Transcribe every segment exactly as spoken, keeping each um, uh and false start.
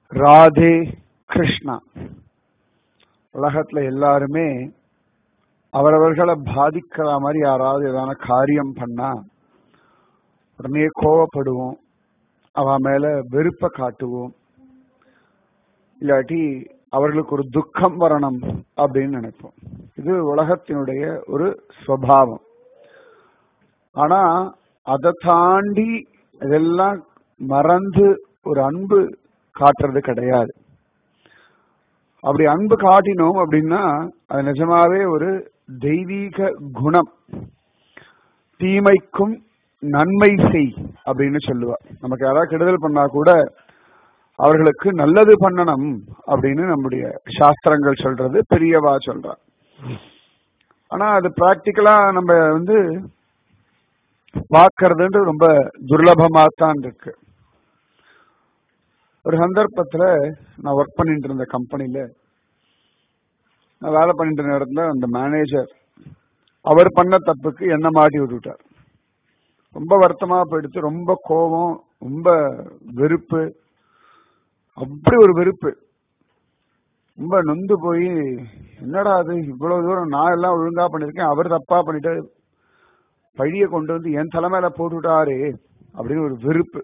ராதே கிருஷ்ணா. உலகத்துல எல்லாருமே அவரவர்களை பாதிக்கிற மாதிரி யாராவது ஏதான காரியம் பண்ணா உடனே கோவப்படுவோம், அவ மேல வெறுப்ப காட்டுவோம், இல்லாட்டி அவர்களுக்கு ஒரு துக்கம் வரணும் அப்படின்னு நினைப்போம். இது உலகத்தினுடைய ஒரு சுபாவம். ஆனா அதை தாண்டி இதெல்லாம் மறந்து ஒரு அன்பு காட்டுறது கிடையாது. அப்படி அன்பு காட்டினோம் அப்படின்னா அது நிஜமாவே ஒரு தெய்வீக குணம். தீமைக்கும் நன்மை செய் அப்படின்னு சொல்லுவா. நமக்கு யாராவது கெடுதல் பண்ணா கூட அவர்களுக்கு நல்லது பண்ணணும் அப்படின்னு நம்முடைய சாஸ்திரங்கள் சொல்றது, பெரியவா சொல்றா. ஆனா அது பிராக்டிக்கலா நம்ம வந்து பார்க்கறதுன்றது ரொம்ப துர்லபமாத்தான் இருக்கு. ஒரு சந்தர்ப்பத்துல நான் ஒர்க் பண்ணிட்டு இருந்த கம்பெனில நான் வேலை பண்ணிட்டு இருந்த இடத்துல அந்த மேனேஜர் அவர் பண்ண தப்புக்கு என்ன மாட்டி விட்டுட்டார். ரொம்ப வருத்தமா போயிடுத்து, ரொம்ப கோபம், ரொம்ப வெறுப்பு, அப்படி ஒரு வெறுப்பு. ரொம்ப நொந்து போய் என்னடா அது இவ்வளவு தூரம் நான் எல்லாம் ஒழுங்கா பண்ணிருக்கேன், அவர் தப்பா பண்ணிட்டு பழிய கொண்டு வந்து என் தலைமையில போட்டுவிட்டாரே அப்படின்னு ஒரு வெறுப்பு.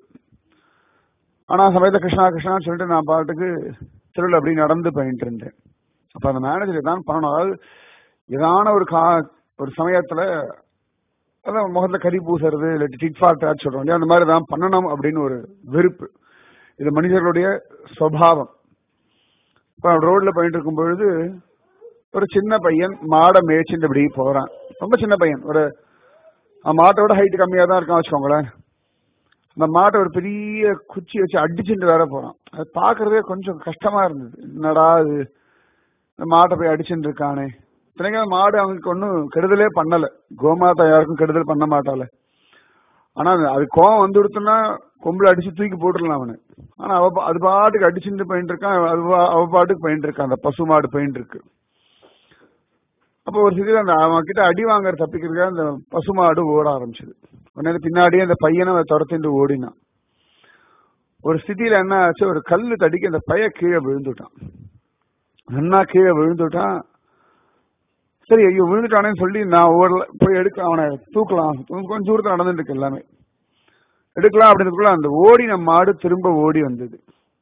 ஆனா சமயத்தை கிருஷ்ணா கிருஷ்ணான்னு சொல்லிட்டு நான் பாட்டுக்கு திருவிழா அப்படி நடந்து போயிட்டு இருந்தேன். அப்ப அந்த மேனேஜர் இதான் பண்ணணும், அதாவது இதான ஒரு கா ஒரு சமயத்துல அதான் முகத்துல கறி பூசுறது இல்லாட்டி டிட் ஃபார் டேட் சொல்றோம் இல்லையா, அந்த மாதிரி தான் பண்ணணும் அப்படின்னு ஒரு வெறுப்பு. இது மனிதர்களுடைய சுபாவம். இப்ப ரோட்ல போயிட்டு இருக்கும் பொழுது ஒரு சின்ன பையன் மாடை மேய்ச்சிட்டு இப்படி போறான். ரொம்ப சின்ன பையன், ஒரு மாட்டோட ஹைட் கம்மியா தான் இருக்கான் வச்சுக்கோங்களேன். அந்த மாட்டை ஒரு பெரிய குச்சி வச்சு அடிச்சுட்டு வேற போறான். அது பாக்குறதே கொஞ்சம் கஷ்டமா இருந்தது. என்னடா அது இந்த மாட்டை போய் அடிச்சுட்டு இருக்கானே. இத்தனைக்கு மாடு அவங்களுக்கு ஒன்றும் கெடுதலே பண்ணல, கோமாதா யாருக்கும் கெடுதல் பண்ண மாட்டால. ஆனா அது கோவம் வந்து கொடுத்தோம்னா கொம்புல அடிச்சு தூக்கி போட்டுடலாம் அவனு. ஆனா அவ அது பாட்டுக்கு அடிச்சுட்டு போயிட்டு இருக்கான், அவ பாட்டுக்கு போயிட்டு இருக்கான், அந்த பசு மாடு போயிட்டு இருக்கு. அப்போ ஒரு சில அந்த அவன் கிட்ட அடி வாங்குற தப்பிக்கிறதுக்காக அந்த பசுமாடு ஓட ஆரம்பிச்சது. உடனே பின்னாடியே அந்த பையனை துரத்திட்டு ஓடினான். ஒரு ஸ்திதியில என்ன ஆச்சு, ஒரு கல்லு தடிக்க அந்த பைய கீழே விழுந்துட்டான். அண்ணா கீழே விழுந்துட்டான். சரி ஐயோ விழுந்துட்டானேன்னு சொல்லி நான் ஓடல போய் எடுக்க அவனை தூக்கலாம், கொஞ்சம் தூரத்தில் நடந்துட்டு இருக்கு எல்லாமே எடுக்கலாம் அப்படின்றதுக்குள்ள அந்த ஓடின மாடு திரும்ப ஓடி வந்தது.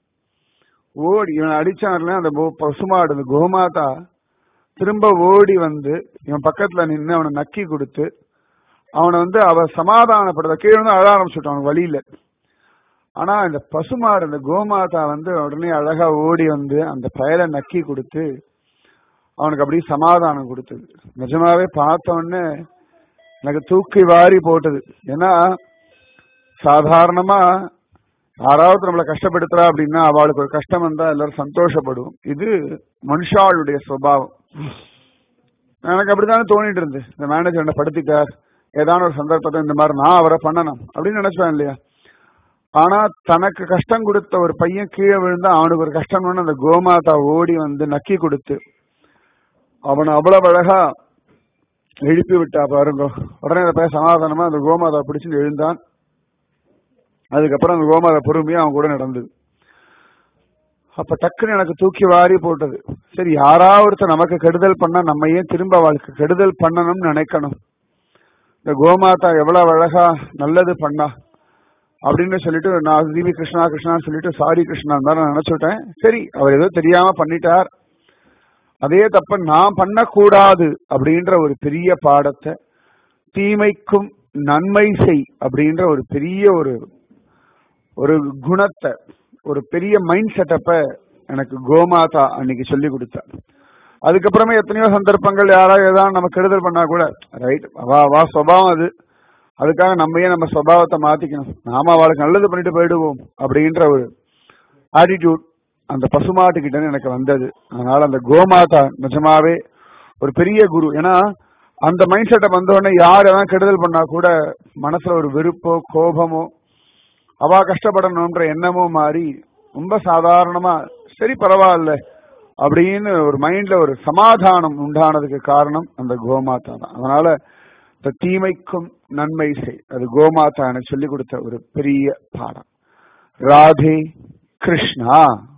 ஓடி இவன் அடிச்சான்ல அந்த பசுமாடு, அந்த கோமாதா திரும்ப ஓடி வந்து இவன் பக்கத்துல நின்று அவனை நக்கி கொடுத்து அவனை வந்து அவ சமாதானப்படுத்த கீழே வந்து அழ ஆரம்பிச்சுட்டான் அவன் வழியில. ஆனா இந்த பசுமாடு அந்த கோமாதா வந்து உடனே அழகா ஓடி வந்து அந்த பயலை நக்கி கொடுத்து அவனுக்கு அப்படியே சமாதானம் கொடுத்தது. நிஜமாவே பார்த்த உடனே எனக்கு தூக்கி வாரி போட்டது. ஏன்னா சாதாரணமா யாராவது நம்மளை கஷ்டப்படுத்துறா அப்படின்னா அவளுக்கு ஒரு கஷ்டம் வந்தா எல்லாரும் சந்தோஷப்படுவோம். இது மனுஷாளுடைய சுபாவம். எனக்கு அப்படித்தானே தோணிட்டு இருந்து, இந்த மேனேஜர் என்ன படுத்திட்டார், ஏதான ஒரு சந்தர்ப்பத்தை இந்த மாதிரி நான் அவரை பண்ணணும் அப்படின்னு நினைச்சேன் இல்லையா. ஆனா தனக்கு கஷ்டம் கொடுத்த ஒரு பையன் கீழே விழுந்தா அவனுக்கு ஒரு கஷ்டம் வேணும், அந்த கோமாதா ஓடி வந்து நக்கி கொடுத்து அவனை அவ்வளவு அழகா எழுப்பி விட்டா பாருங்க. உடனே அந்த பையன் சமாதானமா அந்த கோமாதா பிடிச்சு எழுந்தான். அதுக்கப்புறம் அந்த கோமாதா பொறுமையா அவன் கூட நடந்தது. அப்ப டக்குன்னு எனக்கு தூக்கி வாரி போட்டது. சரி யாராவது ஒருத்தர் நமக்கு கெடுதல் பண்ணா நம்ம ஏன் திரும்ப அவளுக்கு கெடுதல் பண்ணணும்னு நினைக்கணும். இந்த கோமாதா எவ்வளவு அழகா நல்லது பண்ணா அப்படின்னு சொல்லிட்டு நான் தீபி கிருஷ்ணா கிருஷ்ணான்னு சொல்லிட்டு சாரி கிருஷ்ணா தான் நினைச்சுட்டேன். சரி அவர் ஏதோ தெரியாம பண்ணிட்டார், அதே தப்ப நான் பண்ணக்கூடாது அப்படின்ற ஒரு பெரிய பாடத்தை, தீமைக்கும் நன்மை செய் அப்படின்ற ஒரு பெரிய ஒரு ஒரு குணத்தை, ஒரு பெரிய மைண்ட் செட்டப்ப எனக்கு கோமாதா அன்னைக்கு சொல்லி கொடுத்தார். அதுக்கப்புறமே எத்தனையோ சந்தர்ப்பங்கள் யாராவது ஏதாவது நம்ம கெடுதல் பண்ணா கூட ரைட் வா வா சுபாவம் அது, அதுக்காக நம்மையே நம்ம சுபாவத்தை மாத்திக்கணும், நாம அவளுக்கு நல்லது பண்ணிட்டு போயிடுவோம் அப்படின்ற ஒரு ஆட்டிடியூட் அந்த பசுமாட்டுக்கிட்ட எனக்கு வந்தது. அதனால அந்த கோமாதா நிஜமாவே ஒரு பெரிய குரு. ஏன்னா அந்த மைண்ட் செட்டப் வந்த உடனே யார் எதாவது கெடுதல் பண்ணா கூட மனசுல ஒரு வெறுப்போ கோபமோ அவ கஷ்டப்படணும்ன்ற எண்ணமோ மாறி ரொம்ப சாதாரணமா சரி பரவாயில்ல அப்படின்னு ஒரு மைண்ட்ல ஒரு சமாதானம் உண்டானதுக்கு காரணம் அந்த கோமாதா தான். அதனால இந்த தீமைக்கும் நன்மை செய், அது கோமாதா எனக்கு சொல்லிக் கொடுத்த ஒரு பெரிய பாடம். ராதே கிருஷ்ணா.